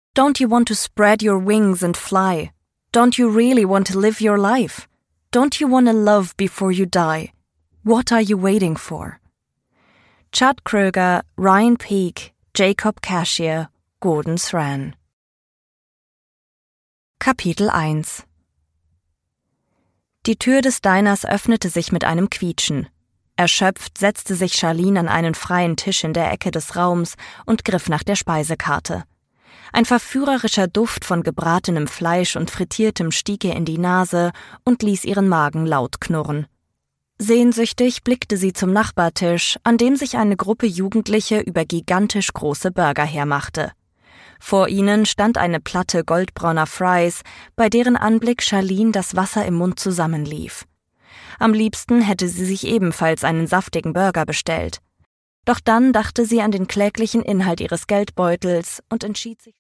Don't you want to spread your wings and fly? Don't you really want to live your life? Don't you want to love before you die? What are you waiting for? Chad Kroeger, Ryan Peake, Jacob Cashier, Gordon Sran. Kapitel 1. Die Tür des Diners öffnete sich mit einem Quietschen. Erschöpft setzte sich Charlene an einen freien Tisch in der Ecke des Raums und griff nach der Speisekarte. Ein verführerischer Duft von gebratenem Fleisch und Frittiertem stieg ihr in die Nase und ließ ihren Magen laut knurren. Sehnsüchtig blickte sie zum Nachbartisch, an dem sich eine Gruppe Jugendliche über gigantisch große Burger hermachte. Vor ihnen stand eine Platte goldbrauner Fries, bei deren Anblick Charlene das Wasser im Mund zusammenlief. Am liebsten hätte sie sich ebenfalls einen saftigen Burger bestellt. Doch dann dachte sie an den kläglichen Inhalt ihres Geldbeutels und entschied sich